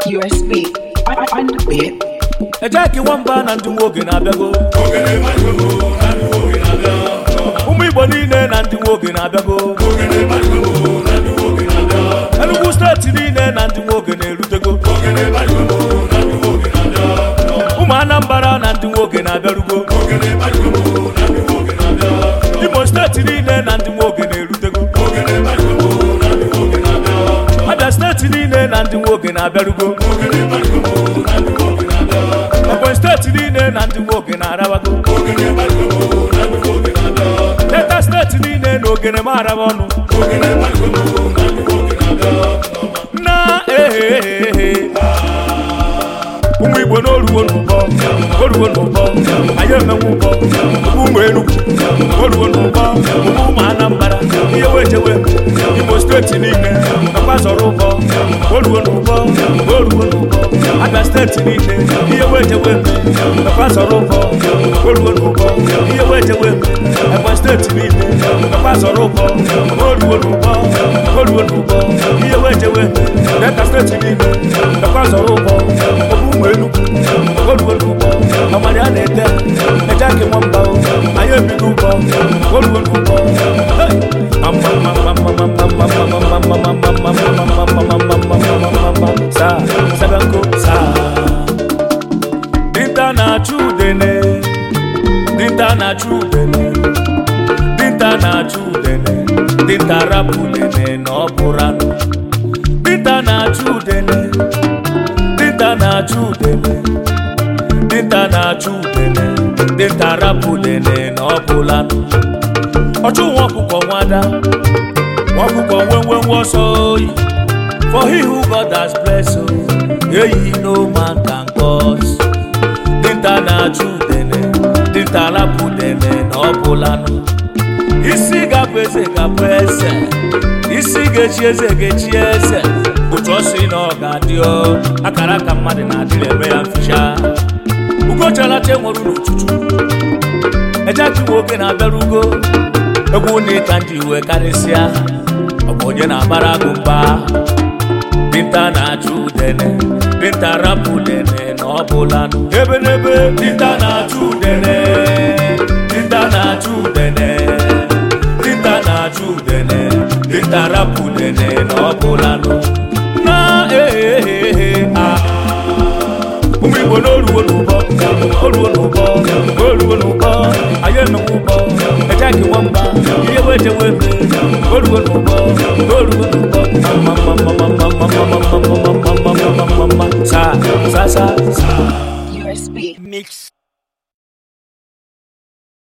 USB. Find the beat. Ejaki Wamba na ndị nwoke na-abịago. Ụmụ Igbo niile na ndị nwoke na-abịago. Enugu steeti niile na ndị nwoke na-erutego. Ụmụ Anambra na ndị nwoke na-abịarugo. Imo steeti niile na ndị nwoke na-erutego. Abia steeti niile na ndị nwoke na-abịarugo. Ebonyi steeti niile na ndị nwoke na-arabago. Delta steeti niile na ogene m araba ọnụ. Na ụmụ Igbo n'oruwo n'ụbọ, anyị emenwu ụbọ, ụmụ Enugu, oruwo n'ụbọ, ụmụ Anambra, ihe wejewe, Imo steeti niile, nakwa zọrọ ụbọ, oruwo n'ụbọ, Abia steeti niile, ihe wejewe, nakwa zọrọ ụbọ, oruwo n'ụbọ, ihe wejewe, Ebonyi steeti niile, nakwa zọrọ ụbọ, oruwo n'ụbọ, ihe wejewe, Delta steeti niile, nakwa zọrọ ụbọ, ụmụ Enugu, oruwo n'ụbọ, amara ya na-ete, Ejaki Wamba, anyị ebido ụbọ, oruwo n'ụbọ, dinta na-achụ udene, dinta rapụ udene na ọ bụrụ anụ. Dinta na-achụ udene, dinta rapụ udene na ọ bụrụ anụ. Ọchụ nwa ọkụkọ nwada, nwa ọkụkọ nwe ọsọ oyi. For he who God has blessed, yeyi no man can cause. Dinta na-achụ udene, dinta rapụ udene na ọ bụrụ anụ. Isi ga-abụ eze ga-abụ eze, isi ga-echi eze ga-echi eze. Otu ọ sị na ọ ga-adị akara aka mmadụ na-adịrị eme ya mficha. Ugochalacha nwere n'ụtụtụ, Ejaki nwoke na-abịarugo. Egwu na ịka ndị iwe karịsịa, ọ bụ onye na-agbara agụ mba. Dinta na-achụ udene, dinta rapụ udene na ọ bụla nụ. Ebe n'ebe dinta na-achụ udene, dinta rapụ udene na ọ bụla nụ. Na ụmụ Igbo n'oruwo n'ụbọ, anyị emenwu ụbọ, Ejaki Wamba, ihe wejewe eme, oruwo n'ụbọ, sa. USB. Mix.